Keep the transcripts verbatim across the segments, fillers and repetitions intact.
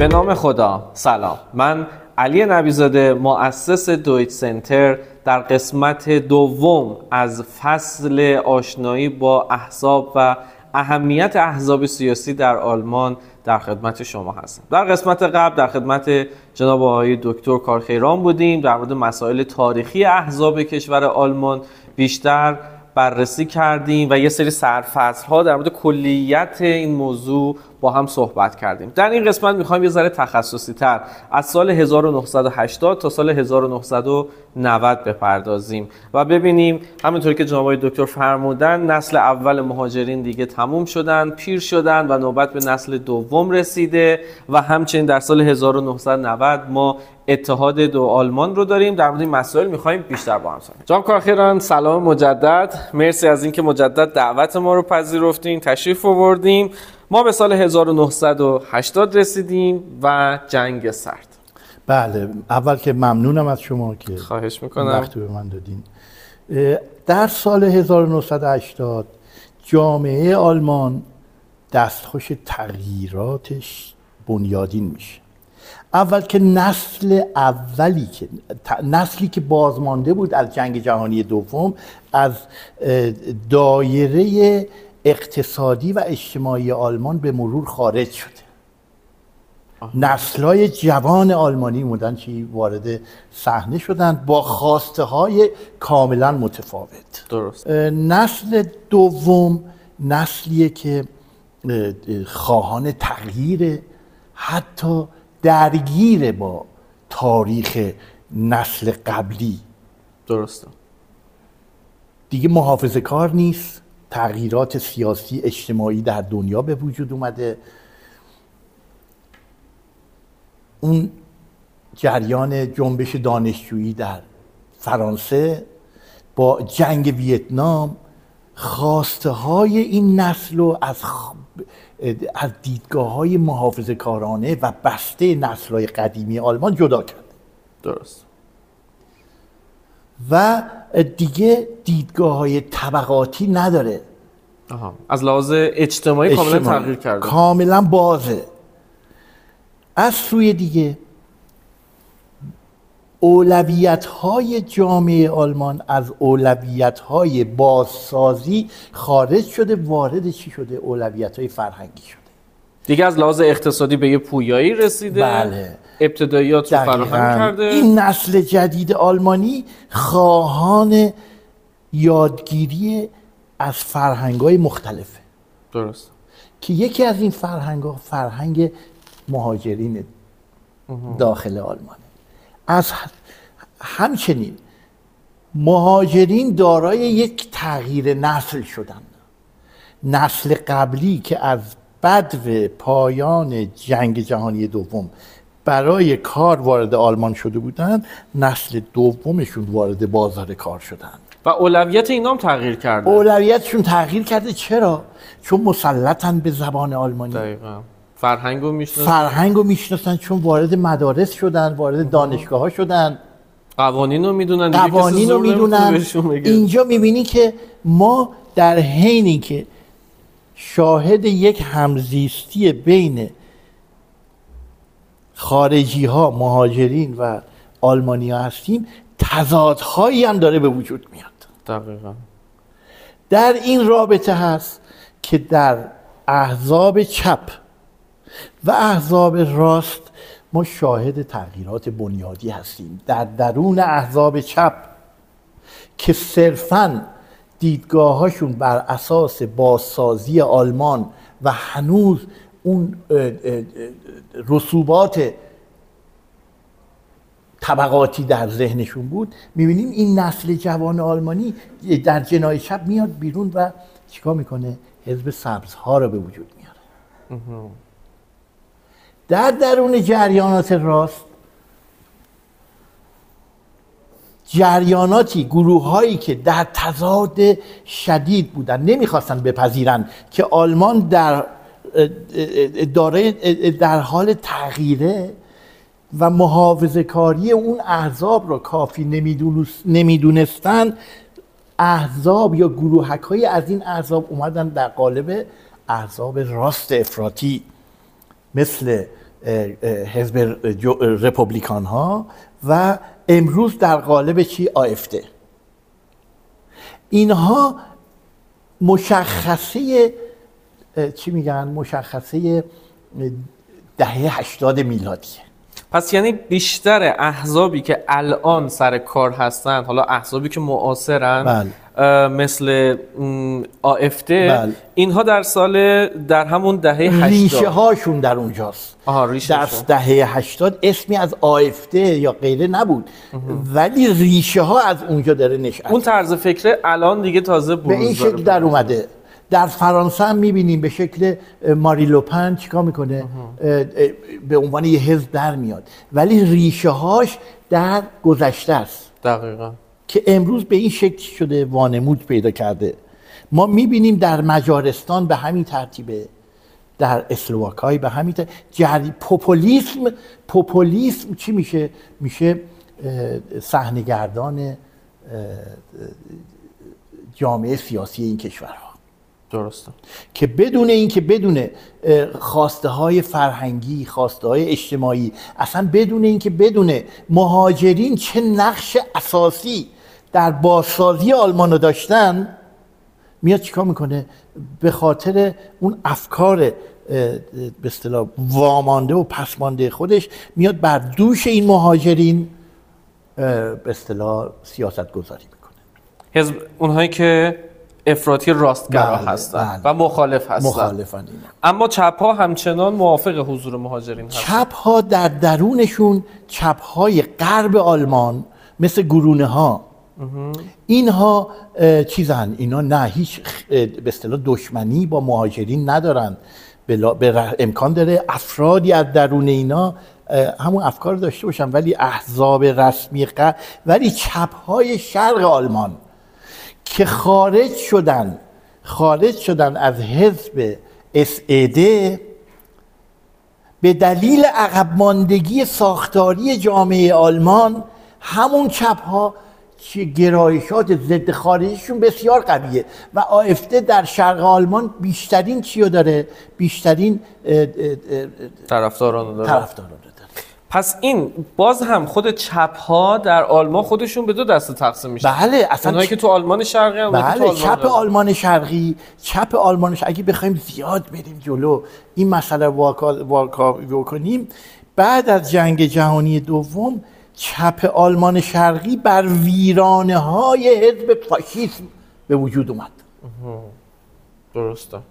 به نام خدا. سلام، من علی نبیزاده، مؤسس دویچ سنتر، در قسمت دوم از فصل آشنایی با احزاب و اهمیت احزاب سیاسی در آلمان در خدمت شما هستم. در قسمت قبل در خدمت جناب آقای دکتر کارخیران بودیم، در مورد مسائل تاریخی احزاب کشور آلمان بیشتر بررسی کردیم و یه سری سرفصل‌ها در مورد کلیت این موضوع با هم صحبت کردیم. در این قسمت می‌خوایم یه ذره تخصصی‌تر از سال هزار و نهصد و هشتاد تا سال هزار و نهصد و نود بپردازیم و ببینیم همونطوری که جناب دکتر فرمودن نسل اول مهاجرین دیگه تموم شدن، پیر شدن و نوبت به نسل دوم رسیده و همچنین در سال هزار و نهصد و نود ما اتحاد دو آلمان رو داریم. در مورد این مسائل می‌خوایم بیشتر با هم صحبت کنیم. جناب کارخیران، سلام مجدد. مرسی از اینکه مجدد دعوت ما رو پذیرفتین، تشریف آوردیم. ما به سال هزار و نهصد و هشتاد رسیدیم و جنگ سرد. بله، اول که ممنونم از شما که خواهش میکنم وقت به من دادین. در سال هزار و نهصد و هشتاد جامعه آلمان دستخوش تغییراتش بنیادین میشه. اول که نسل اولی که نسلی که بازمانده بود از جنگ جهانی دوم از دایره اقتصادی و اجتماعی آلمان به مرور خارج شده. نسل‌های جوان آلمانی مدن چی وارد صحنه شدند با خواسته های کاملا متفاوت. درست. نسل دوم نسلیه که خواهان تغییر، حتی درگیر با تاریخ نسل قبلی. درسته. دیگه محافظه کار نیست، تغییرات سیاسی اجتماعی در دنیا به وجود اومده. اون جریان جنبش دانشجویی در فرانسه با جنگ ویتنام خواسته های این نسل رو از از دیدگاه های محافظه کارانه و بسته نسل های قدیمی آلمان جدا کرد. درست. و دیگه دیدگاه های طبقاتی نداره. آها. از لحاظ اجتماعی کاملا تغییر کرده. کاملا بازه. از سوی دیگه اولویت‌های جامعه آلمان از اولویت‌های بازسازی خارج شده، وارد چی شده؟ اولویت‌های فرهنگی شده. دیگه از لحاظ اقتصادی به یه پویایی رسیده. بله. ابتداییات رو فراهم کرده. این نسل جدید آلمانی خواهان یادگیری از فرهنگ‌های مختلفه. درست. که یکی از این فرهنگ‌ها فرهنگ مهاجرین داخل آلمانه. از همچنین مهاجرین دارای یک تغییر نسل شدند. نسل قبلی که از بدو پایان جنگ جهانی دوم برای کار وارد آلمان شده بودند، نسل دومشون وارد بازار کار شدند و اولویت اینا هم تغییر کرده. اولویتشون تغییر کرده. چرا؟ چون مسلطن به زبان آلمانی. دقیقاً. فرهنگو میشناسن. فرهنگو میشناسن چون وارد مدارس شدن، وارد دانشگاه ها شدن. قوانین رو میدونن. قوانین رو میدونن. اینجا میبینی که ما در حینی که شاهد یک همزیستی بین خارجی ها، مهاجرین و آلمانی ها هستیم، تضادهایی هم داره به وجود میاد. دقیقاً. در این رابطه هست که در احزاب چپ و احزاب راست ما شاهد تغییرات بنیادی هستیم. در درون احزاب چپ که صرفاً دیدگاهاشون بر اساس بازسازی آلمان و هنوز اون رسوبات طبقاتی در ذهنشون بود، میبینیم این نسل جوان آلمانی در جناح چپ میاد بیرون و چیکار میکنه؟ حزب سبزها رو به وجود میاره. در درون جریانات راست جریاناتی، گروه هایی که در تضاد شدید بودن، نمیخواستن بپذیرن که آلمان در داره در حال تغییره و محافظه کاری اون احزاب را کافی نمیدونستن، احزاب یا گروهک‌های از این احزاب اومدن در قالب احزاب راست افراطی مثل حزب رپوبلیکان ها و امروز در قالب چی؟ آفده. اینها مشخصه چی میگن؟ مشخصه دهه هشتاد میلادیه. پس یعنی بیشتر احزابی که الان سر کار هستن، حالا احزابی که معاصرن، بله. مثل آفده، بله. اینها در سال در همون دهه هشتاد ریشه هاشون در اونجاست. آها، ریشه در شون. دهه هشتاد اسمی از آفده یا غیره نبود، ولی ریشه ها از اونجا داره نشأت. اون طرز فکر الان دیگه تازه بروز به این شکل داره در اومده. در فرانسه هم میبینیم به شکل ماری لوپن چیکار میکنه؟ به عنوان یه حزب در میاد، ولی ریشه هاش در گذشته است. دقیقاً. که امروز به این شکل شده، وانمود پیدا کرده. ما میبینیم در مجارستان به همین ترتیبه، در اسلواکای به همین ترتیب. جری پوپولیسم پوپولیسم چی میشه؟ میشه صحنه‌گردان جامعه سیاسی این کشورها. درسته. که بدون این که بدون خواسته های فرهنگی، خواسته های اجتماعی، اصلا بدون این که بدون مهاجرین چه نقش اساسی در بازسازی آلمان رو داشتن، میاد چیکار میکنه؟ به خاطر اون افکار به اصطلاح وامانده و پسمانده خودش میاد بر دوش این مهاجرین به اصطلاح سیاست گذاری میکنه. حزب اونهایی که افراطی راستگرا بله، هستن بله. و مخالف هستن. مخالفن اینا. اما چپ ها همچنان موافق حضور مهاجرین هستن. چپ ها در درونشون، چپ های غرب آلمان مثل گرونه ها، اینها چیزن، اینا نه هیچ به اصطلاح دشمنی با مهاجرین ندارن. به امکان داره افرادی از درون اینا همون افکار داشته باشن، ولی احزاب رسمی غرب، ولی چپ های شرق آلمان که خارج شدن خارج شدن از حزب اس ای دی به دلیل عقب ماندگی ساختاری جامعه آلمان، همون چپ ها که گرایشات ضد خارجیشون بسیار قویه و آفده در شرق آلمان بیشترین چیو داره؟ بیشترین طرفداران داره. طرفداران داره. پس این باز هم خود چپ ها در آلمان خودشون به دو دسته تقسیم میشن. بله، اصلا اونایی که تو آلمان شرقی هم، بله، تو آلمان چپ داره. آلمان شرقی، چپ آلمان شرقی. اگه بخوایم زیاد بریم جلو این مسئله واکاوی کنیم، بعد از جنگ جهانی دوم چپ آلمان شرقی بر ویرانه های حزب فاشیسم به وجود اومد. درسته.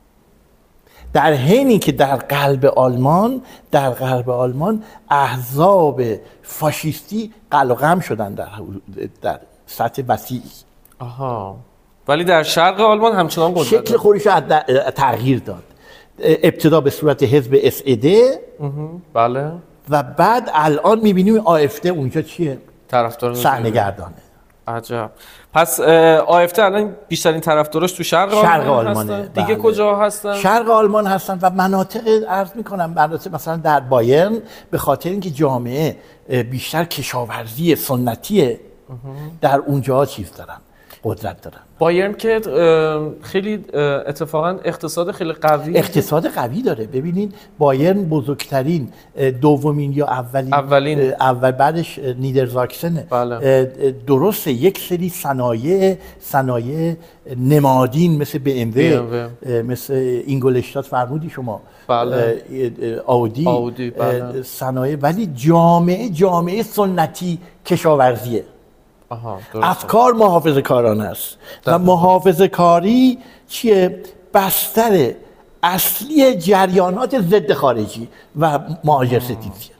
در حینی که در قلب آلمان در قلب آلمان احزاب فاشیستی قلقم شدن در در سطح وسیعی. آها. ولی در شرق آلمان همچنان قدرت شکل خودش رو تغییر داد. ابتدا به صورت حزب اس ای دی، بله، و بعد الان میبینیم آفده اونجا چیه؟ طرفدار صحنه‌گردانه. عجب. پس آفده الان بیشترین طرفداراش تو شرق, شرق آلمان آلمانه. هستن. دیگه بله. کجا هستن؟ شرق آلمان هستن و مناطق عرض میکنم، مناطق مثلا در بایرن، به خاطر اینکه جامعه بیشتر کشاورزی سنتیه، در اونجا چیز دارن، قدرت دارن. بایرن که خیلی اتفاقا اقتصاد خیلی قوی اقتصاد قوی داره. ببینید بایرن بزرگترین دومین یا اولین اولین اول بعدش نیدرزاکسنه. بله. درسته یک سری صنایع صنایع نمادین مثل بی ام وی، مثل اینگولشتات فرمودی شما، بله. آودی, آودی بله. صنایع، ولی جامعه جامعه سنتی کشاورزیه. آها، افکار محافظه کارانه است و محافظه کاری چیه؟ بستر اصلی جریانات ضد خارجی و مهاجر ستیزیه.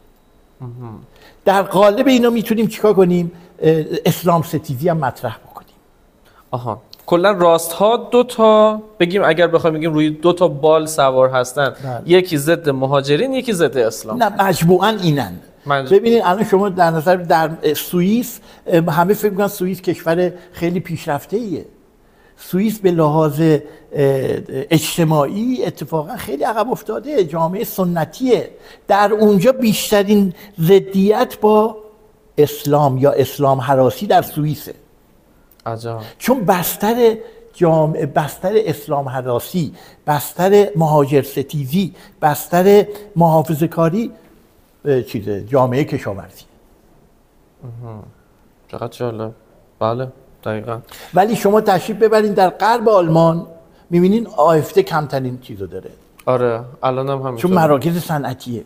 در قالب اینا میتونیم چیکار کنیم؟ اسلام ستیزی هم مطرح بکنیم. آها. کلا راست ها دو تا بگیم، اگر بخوایم بگیم روی دو تا بال سوار هستن، بله. یکی ضد مهاجرین، یکی ضد اسلام. نه، مجموعاً اینن. منجب. ببینید الان شما در نظر در سوئیس، همه فکر می‌کنن سوئیس کشور خیلی پیشرفته‌ایه. سوئیس به لحاظ اجتماعی اتفاقا خیلی عقب افتاده، جامعه سنتیه. در اونجا بیشترین ضدیت با اسلام یا اسلام هراسی در سوئیسه. عجب. چون بستر جامعه بستر اسلام هراسی، بستر مهاجر ستیزی، بستر محافظه کاری چیزه جامعه کشاورزی. چقدر جالب. بله دقیقاً. ولی شما تشریف ببرین در غرب آلمان می‌بینین آفته کمترین چیزو داره. آره الان هم همینطوره چون مراکز صنعتیه.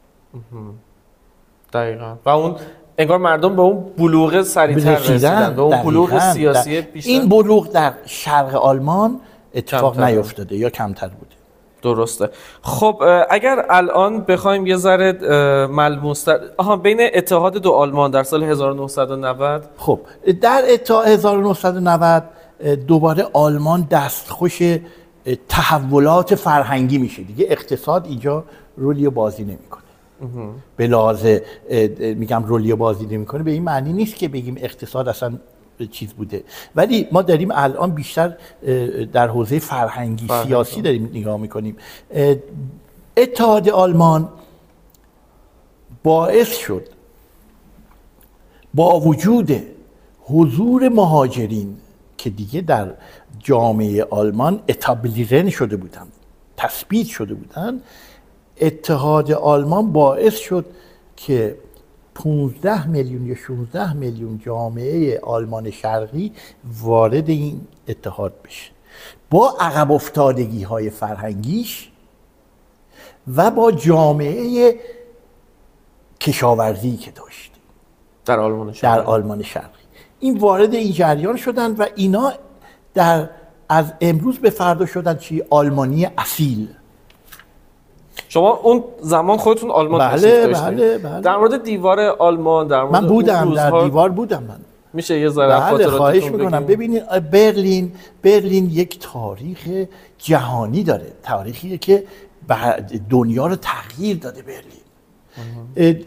دقیقاً. و اون انگار مردم به اون بلوغ سریعتر رسیدن، به اون بلوغ سیاسی بیشتر. این بلوغ در شرق آلمان اتفاق نیفتاده یا کمتر بوده. درسته. خب اگر الان بخوایم یه ذره ملموس‌تر، آها بین اتحاد دو آلمان در سال هزار و نهصد و نود، خب در اتحاد هزار و نهصد و نود دوباره آلمان دستخوش تحولات فرهنگی میشه دیگه. اقتصاد اینجا رولی بازی نمیکنه. به لحاظ میگم رولی بازی نمیکنه به این معنی نیست که بگیم اقتصاد اصلا چیز بوده، ولی ما داریم الان بیشتر در حوزه فرهنگی فرهنگ سیاسی داریم نگاه میکنیم. اتحاد آلمان باعث شد با وجود حضور مهاجرین که دیگه در جامعه آلمان اتابلیرن شده بودن، تثبیت شده بودن، اتحاد آلمان باعث شد که پانزده میلیون یا شانزده میلیون جامعه آلمان شرقی وارد این اتحاد بشه، با عقب افتادگی های فرهنگیش و با جامعه کشاورزی که داشت در آلمان شرقی. در آلمان شرقی این وارد این جریان شدن و اینا در از امروز به فردا شدن چی؟ آلمانی اصیل. شما اون زمان خودتون آلمان بله تشریف داشتید. بله بله. در مورد دیوار آلمان، در مورد من بودم روزها... در دیوار بودم من. میشه یه ذره بله خاطراتتون خواهش میکنم. ببینید برلین برلین یک تاریخ جهانی داره، تاریخیه که دنیا رو تغییر داده. برلین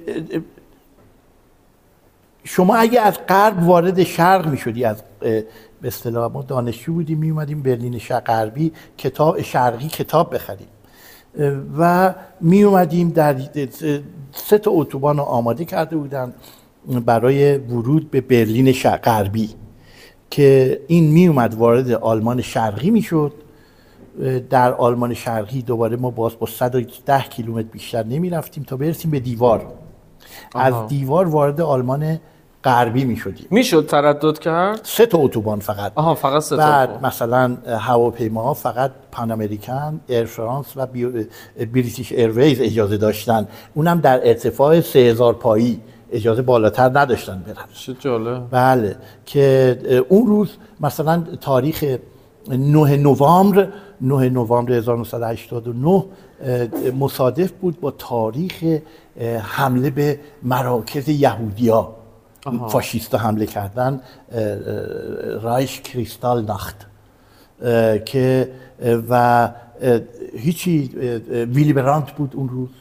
شما اگه از غرب وارد شرق میشدی، از به اصطلاح ما دانشجو بودیم می اومدیم برلین شرق غربی کتاب شرقی کتاب بخریم و می اومدیم در سه تا اتوبان رو آماده کرده بودن برای ورود به برلین شرق غربی که این می اومد وارد آلمان شرقی میشد. در آلمان شرقی دوباره ما باز با صد و ده کیلومتر بیشتر نمی رفتیم تا برسیم به دیوار. آها. از دیوار وارد آلمان غربی می شدیم. می شد تردد کرد؟ سه تا اتوبان فقط. آها فقط سه تا. بعد مثلا هواپیماها فقط پان امریکن، ایر فرانس و بریتیش ایرویز اجازه داشتن. اونم در ارتفاع سه هزار پایی، اجازه بالاتر نداشتن برن. چه جالب. بله که اون روز مثلا تاریخ نه نوامبر نه نوامبر هزار و نهصد و هشتاد و نه مصادف بود با تاریخ حمله به مراکز یهودیا. فاشیستا حمله کردن، رایش کریستال ناخت که و هیچی ویلی برانت بود اون روز،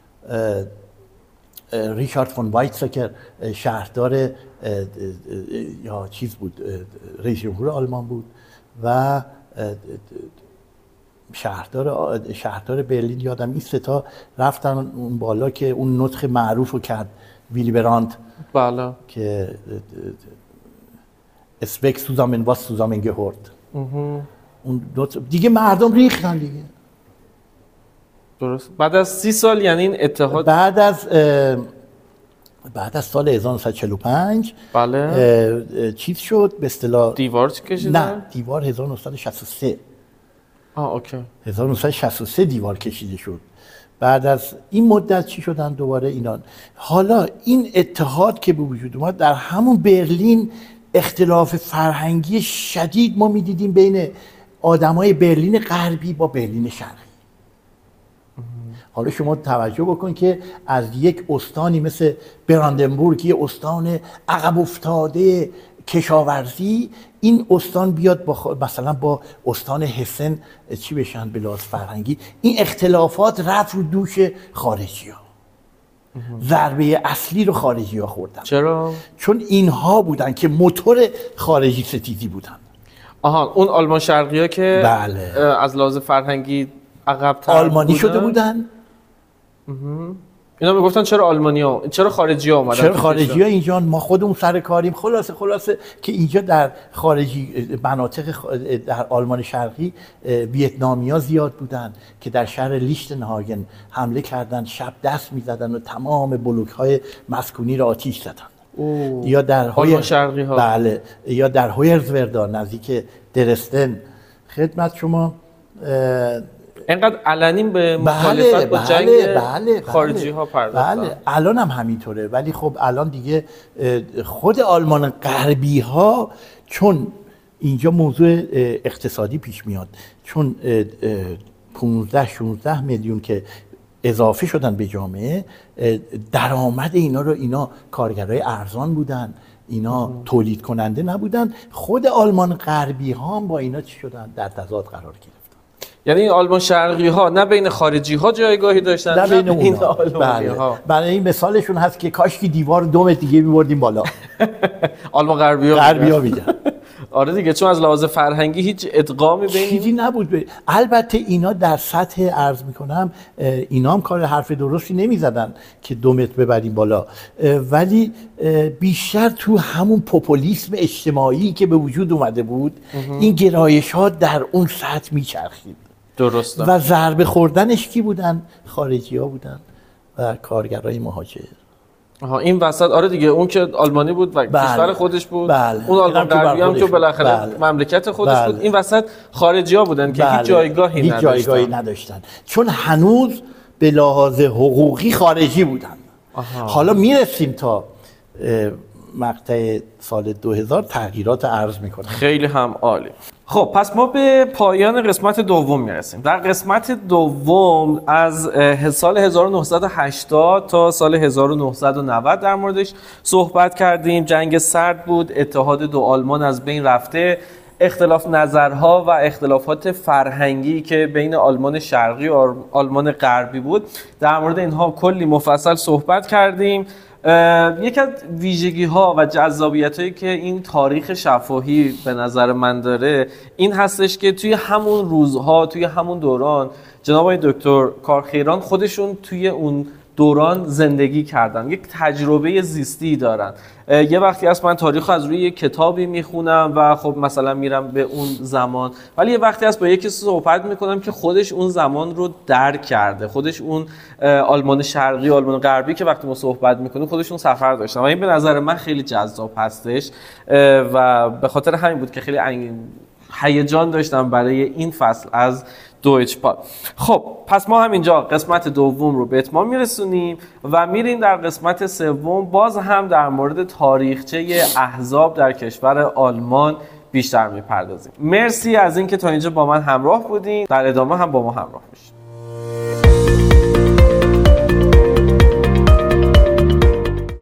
ریچارد فون وایتزکر شهردار یا چیز بود، رئیس جمهور آلمان بود و شهردار شهردار برلین یادم این سه تا رفتن اون بالا که اون نطق معروف رو کرد ویلی برانت. بله که اسبک سوزامن واس سوزامن گهورد. اون دیگه مردم ریختن دیگه. درست. بعد از سی سال یعنی این اتحاد بعد از بعد از سال هزار و نهصد و چهل و پنج بله چیز شد به اصطلاح دیوار کشیدن؟ نه دیوار هزار و نهصد و شصت و سه. آه اوکی. هزار و نهصد و شصت و سه دیوار کشیده شد. بعد از این مدت چی شدن دوباره اینا. حالا این اتحاد که به وجود اومد در همون برلین اختلاف فرهنگی شدید ما میدیدیم بین آدمای برلین غربی با برلین شرقی. حالا شما توجه بکن که از یک استانی مثل براندنبورگ، یه استان عقب افتاده کشاورزی، این استان بیاد با مثلا با استان هسن چی بشن به لحاظ فرهنگی. این اختلافات رفت رو دوش خارجی ها. ضربه اصلی رو خارجی ها خوردن. چرا؟ چون اینها بودن که موتور خارجی ستیزی بودن. آها اون آلمان شرقی ها که بله. از لحاظ فرهنگی عقب تر آلمانی بودن. شده بودن. اینا میگفتن چرا آلمانی‌ها، چرا خارجی‌ها اومدن، چرا خارجی‌ها اینجا، ما خودمون سر کاریم. خلاصه خلاصه که اینجا در خارجی مناطق در آلمان شرقی ویتنامیا زیاد بودن که در شهر لیشتنهاگن حمله کردن، شب دست می‌زدن و تمام بلوک‌های مسکونی را آتش زدن. اوه. یا در آلمان شرقی ها. بله، یا در هویرزوردا نزدیک درستن. خدمت شما اینقدر علنی به مخالفت بله، با جنگ بله، بله، خارجی ها پرداختن. بله، الان هم همینطوره. ولی خب الان دیگه خود آلمان غربی ها، چون اینجا موضوع اقتصادی پیش میاد، چون پانزده شانزده میلیون که اضافه شدن به جامعه، درآمد اینا رو، اینا کارگرای ارزان بودن، اینا ام. تولید کننده نبودن. خود آلمان غربی ها هم با اینا چی شدن؟ در تضاد قرار گرفتن. یعنی این آلمان شرقی ها نه بین خارجی ها جایگاهی داشتن، نه بین این آلمانی ها. برای این مثالشون هست که کاش که دیوار دو متر دیگه می‌بردیم بالا. آلمان غربی ها غربی ها میگن. آره دیگه، چون از لحاظ فرهنگی هیچ ادغامی بین چیزی نبود. بید. البته اینا در سطح عرض میکنم اینا هم کار حرف درستی نمیزدن که دو متر ببریم بالا، ولی بیشتر تو همون پوپولیسم اجتماعی که به وجود اومده بود اه. این گرایش ها در اون سطح میچرخید. درسته. و ضربه خوردنش کی بودن؟ خارجی ها بودن و کارگرای مهاجر. آها، این وسط آره دیگه، اون که آلمانی بود و بله. کشور خودش بود، بله. اون آلمان غربی هم که بالاخره بله. مملکت خودش بله. بود. این وسط خارجی‌ها بودن که بله. هیچ جایگاهی هیچ نداشتن. جایگاهی نداشتن چون هنوز به لحاظ حقوقی خارجی بودن. آها. حالا میرسیم تا مقطع سال دو هزار تغییرات عرض میکنم. خیلی هم عالی. خب پس ما به پایان قسمت دوم میرسیم. در قسمت دوم از سال هزار و نهصد و هشتاد تا سال هزار و نهصد و نود در موردش صحبت کردیم. جنگ سرد بود، اتحاد دو آلمان از بین رفته، اختلاف نظرها و اختلافات فرهنگی که بین آلمان شرقی و آلمان غربی بود، در مورد اینها کلی مفصل صحبت کردیم. یکی از ویژگی ها و جذابیت هایی که این تاریخ شفاهی به نظر من داره این هستش که توی همون روزها، توی همون دوران جناب آقای دکتر کارخیران خودشون توی اون دوران زندگی کردن، یک تجربه زیستی دارن. یه وقتی هست من تاریخ از روی یک کتابی میخونم و خب مثلا میرم به اون زمان، ولی یه وقتی هست با یکی صحبت میکنم که خودش اون زمان رو درک کرده، خودش اون آلمان شرقی، آلمان غربی که وقتی ما صحبت میکنیم خودشون سفر داشتن و این به نظر من خیلی جذاب هستش و به خاطر همین بود که خیلی هیجان داشتم برای این فصل از دویچ پاد. خب پس ما همینجا قسمت دوم رو به اتمام میرسونیم و میریم در قسمت سوم، باز هم در مورد تاریخچه احزاب در کشور آلمان بیشتر میپردازیم. مرسی از اینکه تا اینجا با من همراه بودین، در ادامه هم با ما همراه باشید.